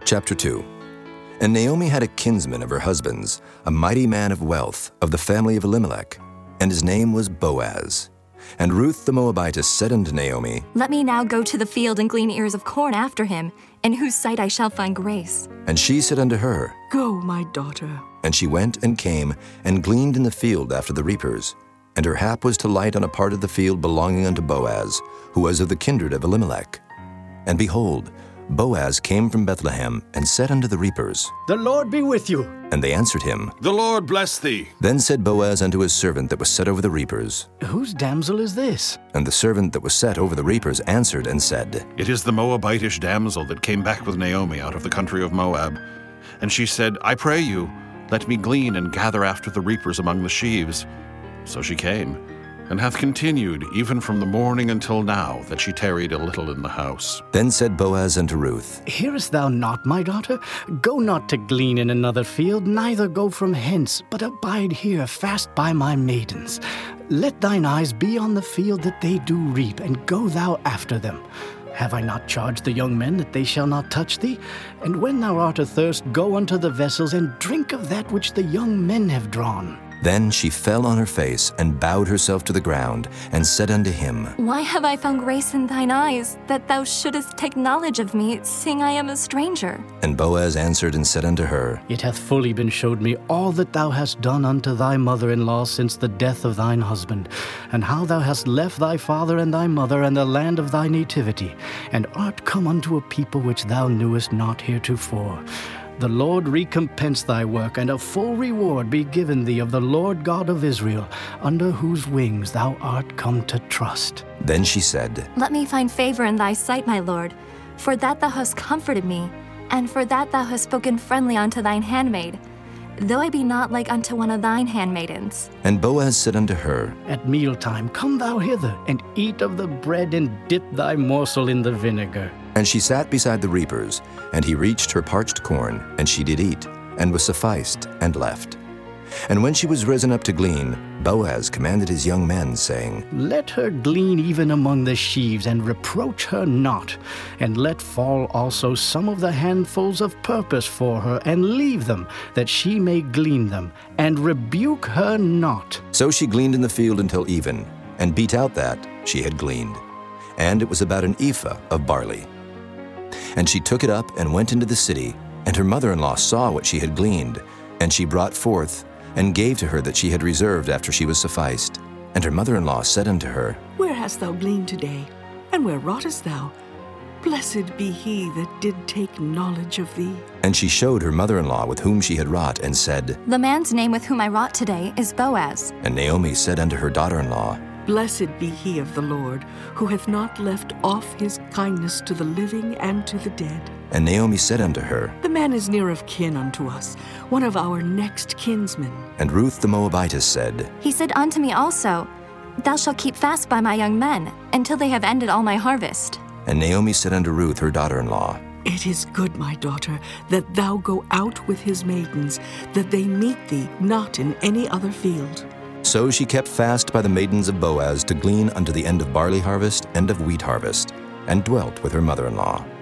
Chapter 2. And Naomi had a kinsman of her husband's, a mighty man of wealth, of the family of Elimelech, and his name was Boaz. And Ruth the Moabitess said unto Naomi, Let me now go to the field and glean ears of corn after him, in whose sight I shall find grace. And she said unto her, Go, my daughter. And she went and came, and gleaned in the field after the reapers. And her hap was to light on a part of the field belonging unto Boaz, who was of the kindred of Elimelech. And behold, Boaz came from Bethlehem, and said unto the reapers, The Lord be with you. And they answered him, The Lord bless thee. Then said Boaz unto his servant that was set over the reapers. Whose damsel is this? And the servant that was set over the reapers answered and said, It is the Moabitish damsel that came back with Naomi out of the country of Moab. And she said, I pray you, let me glean and gather after the reapers among the sheaves. So she came, and hath continued even from the morning until now, that she tarried a little in the house. Then said Boaz unto Ruth, Hearest thou not, my daughter? Go not to glean in another field, neither go from hence, but abide here fast by my maidens. Let thine eyes be on the field that they do reap, and go thou after them. Have I not charged the young men that they shall not touch thee? And when thou art athirst, go unto the vessels, and drink of that which the young men have drawn. Then she fell on her face, and bowed herself to the ground, and said unto him, Why have I found grace in thine eyes, that thou shouldest take knowledge of me, seeing I am a stranger? And Boaz answered and said unto her, It hath fully been showed me all that thou hast done unto thy mother-in-law since the death of thine husband, and how thou hast left thy father and thy mother and the land of thy nativity, and art come unto a people which thou knewest not heretofore. The Lord recompense thy work, and a full reward be given thee of the Lord God of Israel, under whose wings thou art come to trust. Then she said, Let me find favor in thy sight, my lord, for that thou hast comforted me, and for that thou hast spoken friendly unto thine handmaid, though I be not like unto one of thine handmaidens. And Boaz said unto her, At mealtime come thou hither, and eat of the bread, and dip thy morsel in the vinegar. And she sat beside the reapers, and he reached her parched corn, and she did eat, and was sufficed, and left. And when she was risen up to glean, Boaz commanded his young men, saying, Let her glean even among the sheaves, and reproach her not. And let fall also some of the handfuls of purpose for her, and leave them, that she may glean them, and rebuke her not. So she gleaned in the field until even, and beat out that she had gleaned. And it was about an ephah of barley. And she took it up and went into the city, and her mother-in-law saw what she had gleaned, and she brought forth, and gave to her that she had reserved after she was sufficed. And her mother-in-law said unto her, Where hast thou gleaned today? And where wroughtest thou? Blessed be he that did take knowledge of thee. And she showed her mother-in-law with whom she had wrought, and said, The man's name with whom I wrought today is Boaz. And Naomi said unto her daughter-in-law, Blessed be he of the Lord, who hath not left off his kindness to the living and to the dead. And Naomi said unto her, The man is near of kin unto us, one of our next kinsmen. And Ruth the Moabitess said, He said unto me also, Thou shalt keep fast by my young men, until they have ended all my harvest. And Naomi said unto Ruth her daughter-in-law, It is good, my daughter, that thou go out with his maidens, that they meet thee not in any other field. So she kept fast by the maidens of Boaz to glean unto the end of barley harvest and of wheat harvest, and dwelt with her mother-in-law.